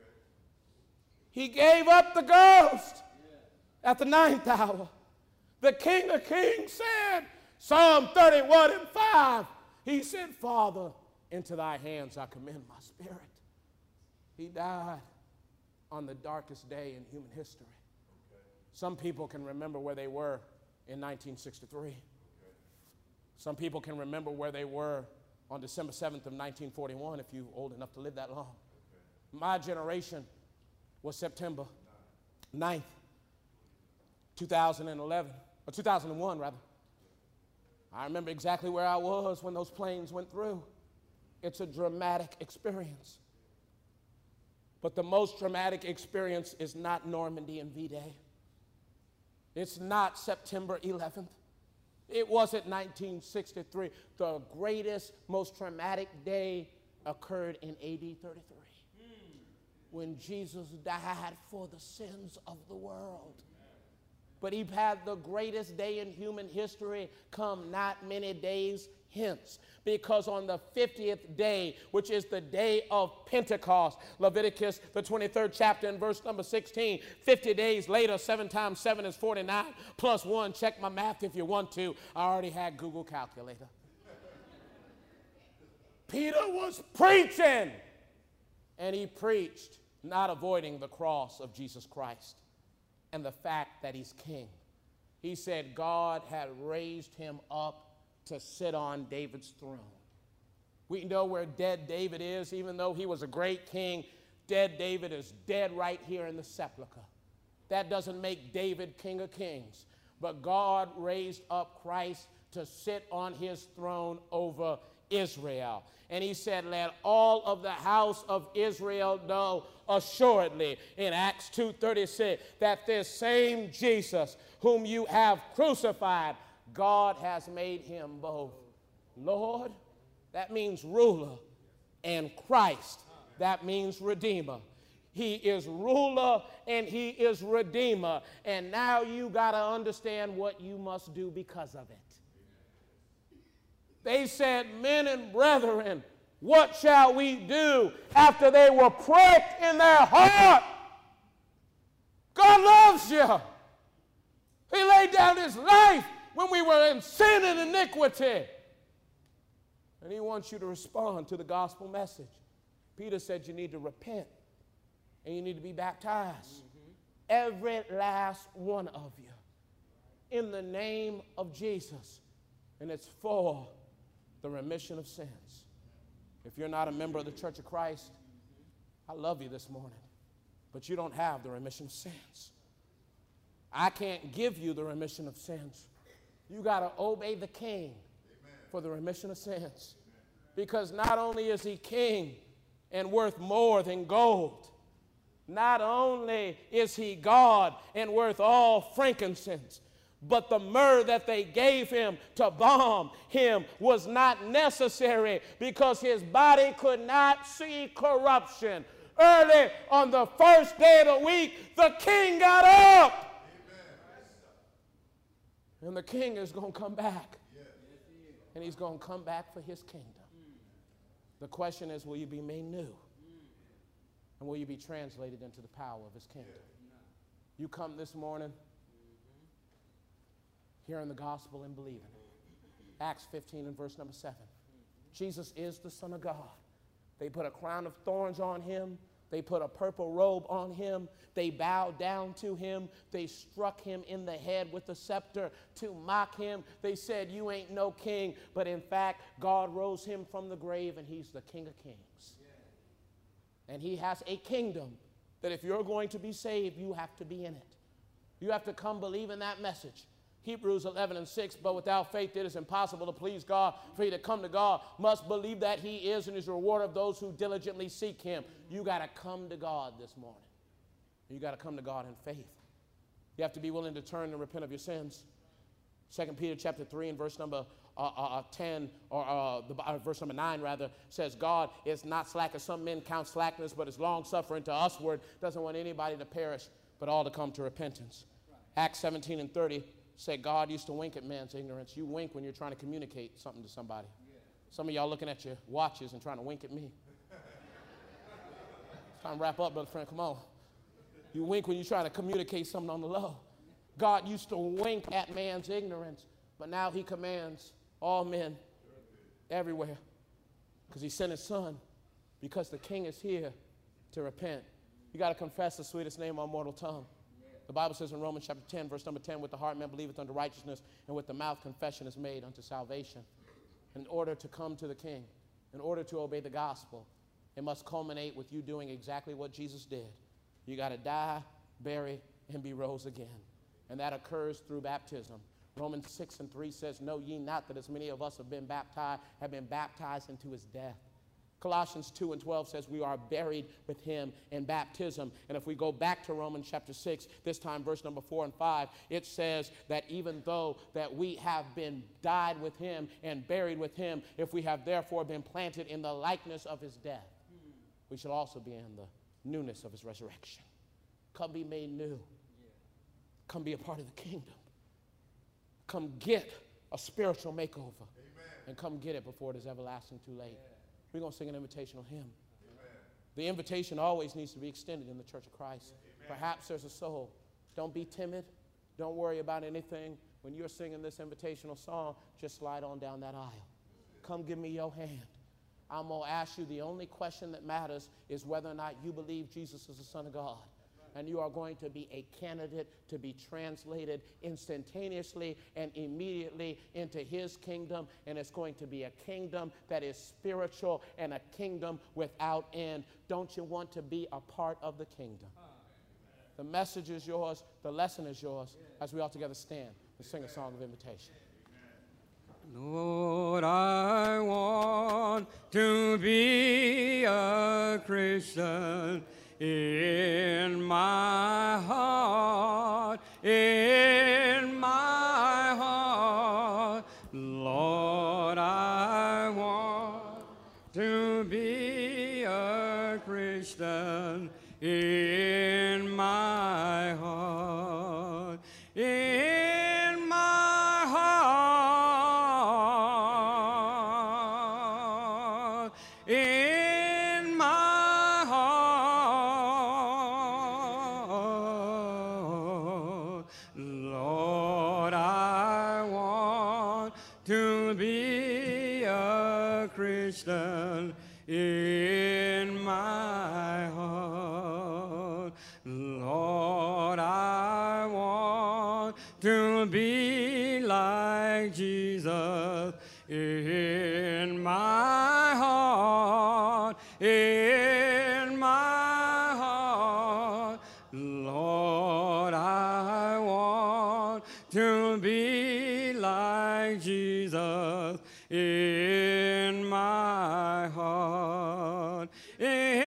He gave up the ghost at the ninth hour. The King of Kings said, Psalm thirty-one and five, he said, Father, into thy hands I commend my spirit. He died on the darkest day in human history. Okay. Some people can remember where they were in nineteen sixty-three. Okay. Some people can remember where they were on December seventh of nineteen forty-one, if you're old enough to live that long. Okay. My generation was September ninth, two thousand eleven, or two thousand one rather. I remember exactly where I was when those planes went through. It's a dramatic experience. But the most dramatic experience is not Normandy and V-Day. It's not September eleventh. It wasn't nineteen sixty-three. The greatest, most traumatic day occurred in A D thirty-three, mm. when Jesus died for the sins of the world. But he had the greatest day in human history come not many days hence, because on the fiftieth day, which is the day of Pentecost, Leviticus, the twenty-third chapter and verse number sixteen, fifty days later, seven times seven is forty-nine, plus one, check my math if you want to. I already had Google Calculator. Peter was preaching, and he preached not avoiding the cross of Jesus Christ and the fact that he's king. He said God had raised him up to sit on David's throne. We know where dead David is. Even though he was a great king, dead David is dead right here in the sepulcher. That doesn't make David king of kings. But God raised up Christ to sit on his throne over Israel. And he said, let all of the house of Israel know assuredly in Acts two thirty-six that this same Jesus whom you have crucified, God has made him both Lord, that means ruler, and Christ, that means redeemer. He is ruler and he is redeemer. And now you got to understand what you must do because of it. They said, men and brethren, what shall we do? After they were pricked in their heart. God loves you. He laid down his life when we were in sin and iniquity. And he wants you to respond to the gospel message. Peter said you need to repent and you need to be baptized. Mm-hmm. Every last one of you. In the name of Jesus. And it's for the remission of sins. If you're not a member of the Church of Christ, I love you this morning, but you don't have the remission of sins. I can't give you the remission of sins. You got to obey the King for the remission of sins. Because not only is he king and worth more than gold, not only is he God and worth all frankincense, but the myrrh that they gave him to balm him was not necessary because his body could not see corruption. Early on the first day of the week, the king got up. And the king is going to come back. And he's going to come back for his kingdom. The question is, will you be made new? And will you be translated into the power of his kingdom? You come this morning hearing the gospel and believing it. Acts fifteen and verse number seven. Jesus is the Son of God. They put a crown of thorns on him. They put a purple robe on him. They bowed down to him. They struck him in the head with a scepter to mock him. They said, you ain't no king. But in fact, God rose him from the grave, and he's the King of Kings. And he has a kingdom that if you're going to be saved, you have to be in it. You have to come believe in that message. Hebrews eleven and six, but without faith it is impossible to please God. For he to come to God must believe that he is and is a rewarder of those who diligently seek him. You got to come to God this morning. You got to come to God in faith. You have to be willing to turn and repent of your sins. Second Peter chapter three and verse number uh, uh, ten, or uh, the, uh, verse number nine rather, says God is not slack as some men count slackness, but is long-suffering to usward, doesn't want anybody to perish, but all to come to repentance. Right. Acts seventeen and thirty say God used to wink at man's ignorance. You wink when you're trying to communicate something to somebody. Yeah. Some of y'all looking at your watches and trying to wink at me. It's time to wrap up, brother friend. Come on. You wink when you're trying to communicate something on the low. God used to wink at man's ignorance, but now he commands all men everywhere because he sent his son, because the king is here to repent. You got to confess the sweetest name on mortal tongue. The Bible says in Romans chapter ten, verse number ten, with the heart man believeth unto righteousness, and with the mouth confession is made unto salvation. In order to come to the king, in order to obey the gospel, it must culminate with you doing exactly what Jesus did. You got to die, bury, and be rose again. And that occurs through baptism. Romans six and three says, know ye not that as many of us have been baptized, have been baptized into his death. Colossians two and twelve says we are buried with him in baptism. And if we go back to Romans chapter six, this time verse number four and five, it says that even though that we have been died with him and buried with him, if we have therefore been planted in the likeness of his death, we shall also be in the newness of his resurrection. Come be made new. Come be a part of the kingdom. Come get a spiritual makeover. Amen. And come get it before it is everlasting too late. Yeah. We're going to sing an invitational hymn. Amen. The invitation always needs to be extended in the Church of Christ. Amen. Perhaps there's a soul. Don't be timid. Don't worry about anything. When you're singing this invitational song, just slide on down that aisle. Come give me your hand. I'm going to ask you, the only question that matters is whether or not you believe Jesus is the Son of God. And you are going to be a candidate to be translated instantaneously and immediately into his kingdom. And it's going to be a kingdom that is spiritual and a kingdom without end. Don't you want to be a part of the kingdom? The message is yours. The lesson is yours. As we all together stand and sing a song of invitation. Lord, I want to be a Christian. In my heart, in my heart, Lord, I want to be a Christian. In my heart, in my heart, in my heart, Lord, I want to be a Christian. In my heart, Lord, I want to be like Jesus. In my heart, in my heart. Lord, I want to be like Jesus in my heart. In